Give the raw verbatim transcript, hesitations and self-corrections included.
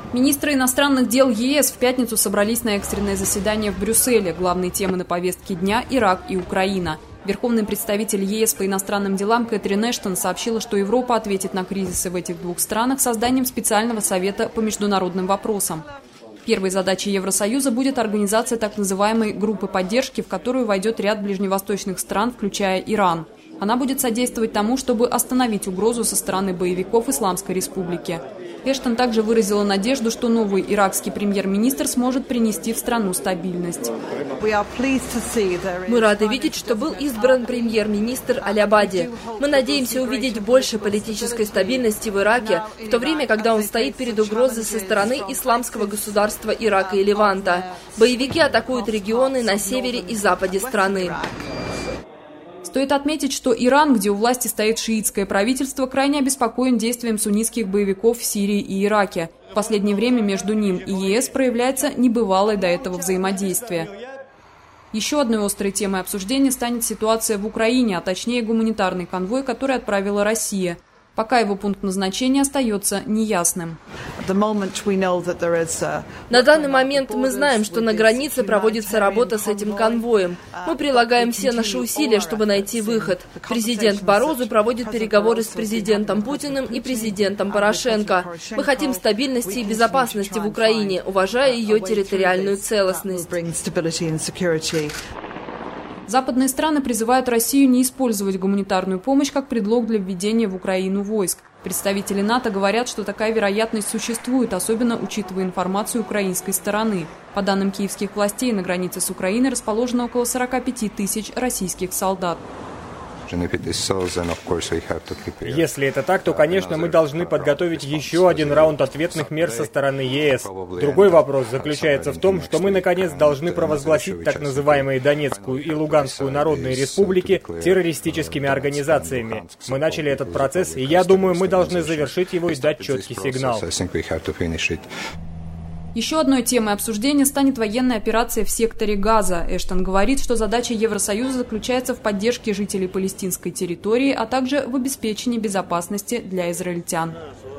Министры иностранных дел ЕС в пятницу собрались на экстренное заседание в Брюсселе. Главные темы на повестке дня – Ирак и Украина. Верховный представитель ЕС по иностранным делам Кэтрин Эштон сообщила, что Европа ответит на кризисы в этих двух странах созданием специального совета по международным вопросам. Первой задачей Евросоюза будет организация так называемой группы поддержки, в которую войдет ряд ближневосточных стран, включая Иран. Она будет содействовать тому, чтобы остановить угрозу со стороны боевиков Исламской Республики. Эштон также выразила надежду, что новый иракский премьер-министр сможет принести в страну стабильность. Мы рады видеть, что был избран премьер-министр Аль-Абади. Мы надеемся увидеть больше политической стабильности в Ираке, в то время, когда он стоит перед угрозой со стороны исламского государства Ирака и Леванта. Боевики атакуют регионы на севере и западе страны. Стоит отметить, что Иран, где у власти стоит шиитское правительство, крайне обеспокоен действием суннитских боевиков в Сирии и Ираке. В последнее время между ним и ЕС проявляется небывалое до этого взаимодействие. Еще одной острой темой обсуждения станет ситуация в Украине, а точнее гуманитарный конвой, который отправила Россия. Пока его пункт назначения остается неясным. На данный момент мы знаем, что на границе проводится работа с этим конвоем. Мы прилагаем все наши усилия, чтобы найти выход. Президент Барозу проводит переговоры с президентом Путиным и президентом Порошенко. Мы хотим стабильности и безопасности в Украине, уважая ее территориальную целостность. Западные страны призывают Россию не использовать гуманитарную помощь как предлог для введения в Украину войск. Представители НАТО говорят, что такая вероятность существует, особенно учитывая информацию украинской стороны. По данным киевских властей, на границе с Украиной расположено около сорока пяти тысяч российских солдат. Если это так, то, конечно, мы должны подготовить еще один раунд ответных мер со стороны ЕС. Другой вопрос заключается в том, что мы, наконец, должны провозгласить так называемые Донецкую и Луганскую народные республики террористическими организациями. Мы начали этот процесс, и я думаю, мы должны завершить его и дать четкий сигнал. Еще одной темой обсуждения станет военная операция в секторе Газа. Эштон говорит, что задача Евросоюза заключается в поддержке жителей палестинской территории, а также в обеспечении безопасности для израильтян.